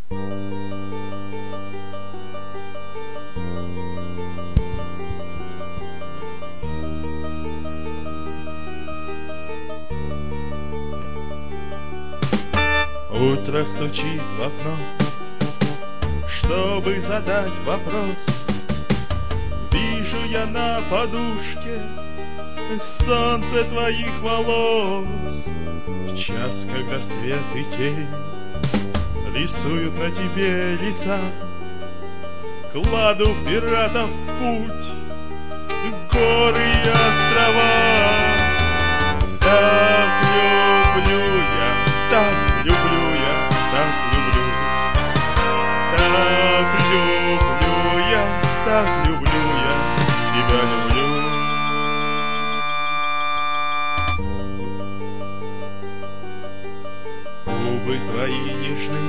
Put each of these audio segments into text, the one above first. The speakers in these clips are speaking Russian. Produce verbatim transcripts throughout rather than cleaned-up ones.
Утро стучит в окно, чтобы задать вопрос. Вижу я на подушке солнце твоих волос. В час, когда свет и тень рисуют на тебе леса, кладу пиратов в путь, горы и острова. Так люблю я, так люблю я, так люблю. Так люблю я, так люблю я, тебя люблю. Губы твои нежны,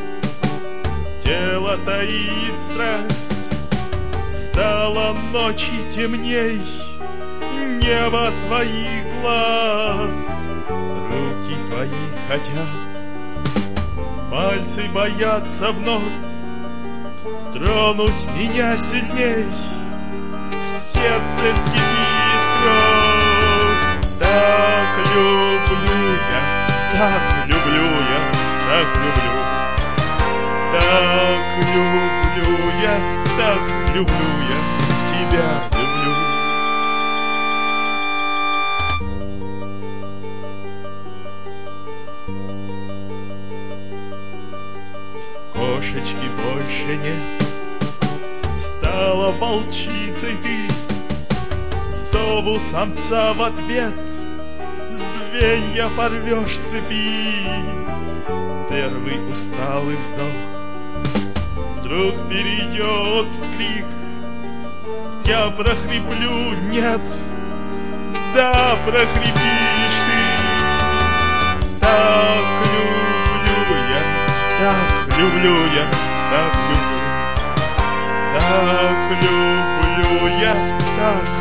тело таит страсть. Стало ночи темней, небо твоих глаз. Руки твои хотят, пальцы боятся вновь тронуть меня сильней. В сердце вскипит кровь. Так люблю я, так люблю я, так люблю. Так люблю я, так люблю я, тебя люблю. Кошечки больше нет, стала волчицей ты. Зову самца в ответ, звенья порвешь цепи. Первый усталый вздох вдруг перейдет в крик. Я прохриплю, нет, да, прохрипишь ты. Так люблю я, так люблю я, так люблю. Так люблю я, так